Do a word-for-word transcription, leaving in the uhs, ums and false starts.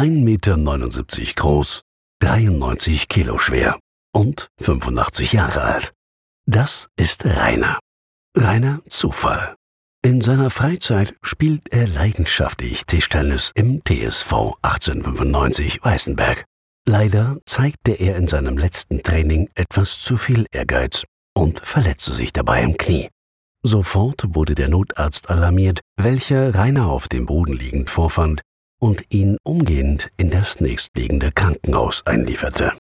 ein Meter neunundsiebzig groß, dreiundneunzig Kilo schwer und fünfundachtzig Jahre alt. Das ist Rainer. Reiner Zufall. In seiner Freizeit spielt er leidenschaftlich Tischtennis im T S V achtzehnhundertfünfundneunzig Weißenberg. Leider zeigte er in seinem letzten Training etwas zu viel Ehrgeiz und verletzte sich dabei im Knie. Sofort wurde der Notarzt alarmiert, welcher Rainer auf dem Boden liegend vorfand und ihn umgehend in das nächstliegende Krankenhaus einlieferte.